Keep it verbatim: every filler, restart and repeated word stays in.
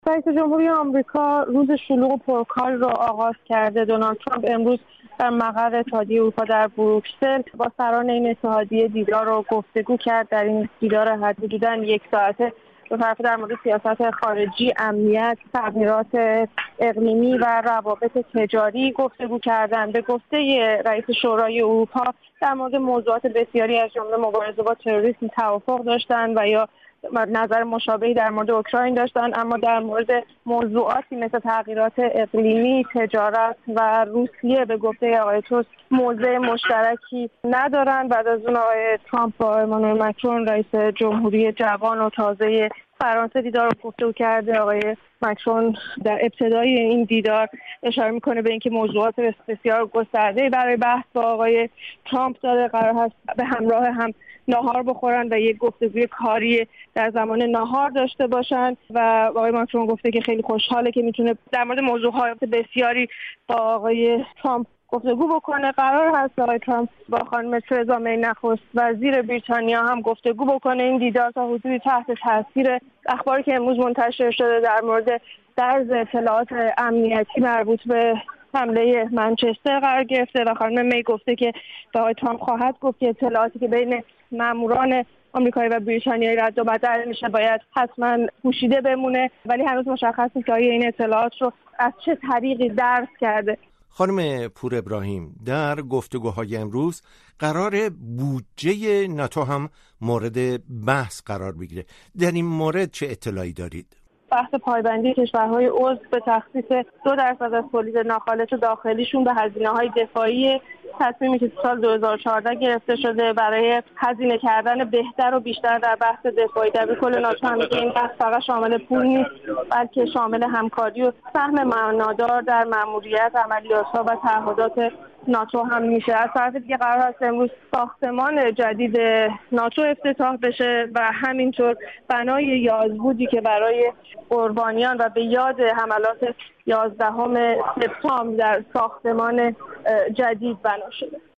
رئیس جمهوری آمریکا روز شلوغ و پرکار را آغاز کرده. دونالد ترامپ امروز در مقر اتحادیه اروپا در بروکسل با سران این اتحادیه دیدار و گفتگو کرد. در این دیدار حدوداً یک ساعته دو طرفه در مورد سیاست خارجی، امنیت، تغییرات اقلیمی و روابط تجاری گفتگو کردند. به گفته رئیس شورای اروپا در مورد موضوعات بسیاری از جمله مبارزه با تروریسم توافق داشتند و یا نظر مشابهی در مورد اوکراین داشتن، اما در مورد موضوعاتی مثل تغییرات اقلیمی، تجارت و روسیه به گفته آقای توس موضع مشترکی ندارند. بعد از اون آقای ترامپ با امانوئل مکرون رئیس جمهوری جوان و تازه فرانسه دیدار رو گفتگو کرده. آقای مکرون در ابتدای این دیدار اشاره میکنه به اینکه موضوعات بسیار گسترده‌ای برای بحث با آقای ترامپ داره. قرار هست به همراه هم ناهار بخورن و یک گفتگوی کاری در زمان ناهار داشته باشن و آقای ماکرون گفته که خیلی خوشحاله که میتونه در مورد موضوعات بسیاری با آقای ترامپ گفتگو بکنه. قرار هست آقای ترامپ با خانم ترزا می نخست وزیر بریتانیا هم گفتگو بکنه. این دیدار تا حدودی تحت تاثیر اخباری که امروز منتشر شده در مورد درز اطلاعات امنیتی مربوط به حمله منچستر قرار گرفته و خانم می گفته که به آقای ترامپ خواهد گفت که اطلاعاتی که بین ماموران آمریکایی و بریتانیایی رد و بدل میشه باید حتما پوشیده بمونه، ولی هنوز مشخص نیست که این اطلاعات رو از چه طریقی درز کرده. خانم پور ابراهیم، در گفتگوهای امروز قرار بودجه ناتو هم مورد بحث قرار بگیره. در این مورد چه اطلاعی دارید؟ بحث پایبندی کشورهای عضو به تخصیص دو درصد از تولید ناخالص داخلیشون به هزینه‌های دفاعی، تصمیمی که سال دو هزار و چهارده گرفته شده برای هزینه کردن بهتر و بیشتر در بحث دفاعی. در کل ناتو هم که این بحث فقط شامل پول نیست بلکه شامل همکاری و سهم معنادار در مأموریت عملیات‌ها و تعهدات ناتو هم میشه. از طرف دیگه قرار است امروز ساختمان جدید ناتو افتتاح بشه و همینطور بنای یازبودی که برای قربانیان و به یاد حملات یازدهم سپتامبر در ساختمان جدید بنا شده.